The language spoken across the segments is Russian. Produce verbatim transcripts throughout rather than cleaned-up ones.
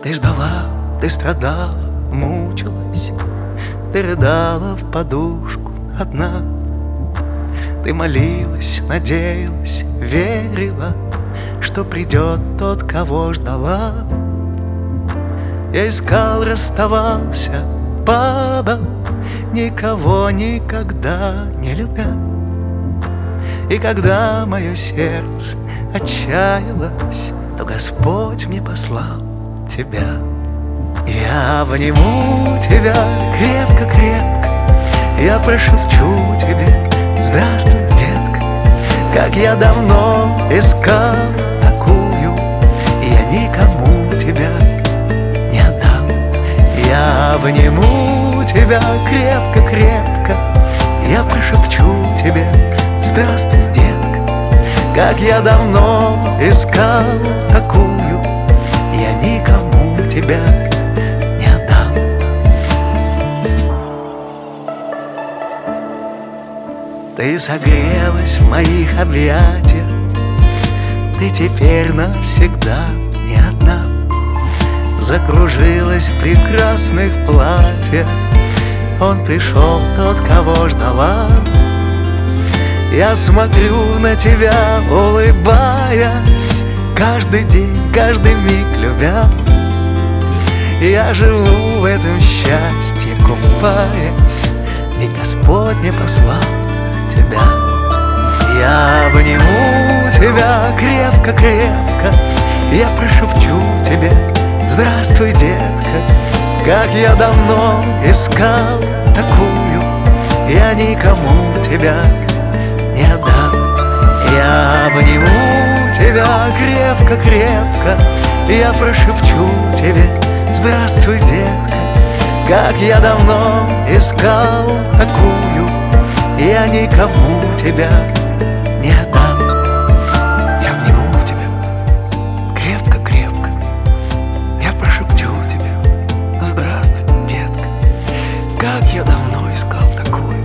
Ты ждала, ты страдала, мучилась, ты рыдала в подушку одна. Ты молилась, надеялась, верила, что придет тот, кого ждала. Я искал, расставался, падал, никого никогда не любя. И когда мое сердце отчаялось, то Господь мне послал тебя. Я обниму тебя крепко-крепко, я прошепчу тебе: здравствуй, детка. Как я давно искал такую, я никому тебя не отдам. Я обниму тебя крепко-крепко, я прошепчу тебе: здравствуй, детка. Как я давно искал такую, я никому тебя не отдам. Ты согрелась в моих объятиях, ты теперь навсегда не одна. Закружилась в прекрасных платьях, он пришел, тот, кого ждала. Я смотрю на тебя, улыбаясь, каждый день, каждый миг любя. Я живу в этом счастье, купаясь, ведь Господь мне послал тебя. Я обниму тебя крепко-крепко, я прошепчу тебе: здравствуй, детка. Как я давно искал такую, я никому тебя не отдам. Я обниму тебя крепко-крепко, я прошепчу тебе: здравствуй, детка. Как я давно искал такую, я никому тебя не отдам. Я обниму тебя крепко-крепко, я прошепчу тебе: здравствуй, детка. Как я давно искал такую,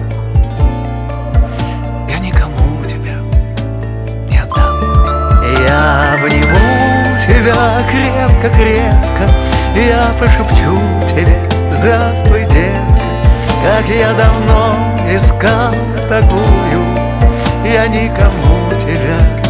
я никому тебя не отдам. Я обниму тебя крепко-крепко, я прошепчу тебе: здравствуй, детка. Как я давно искал такую, я никому тебя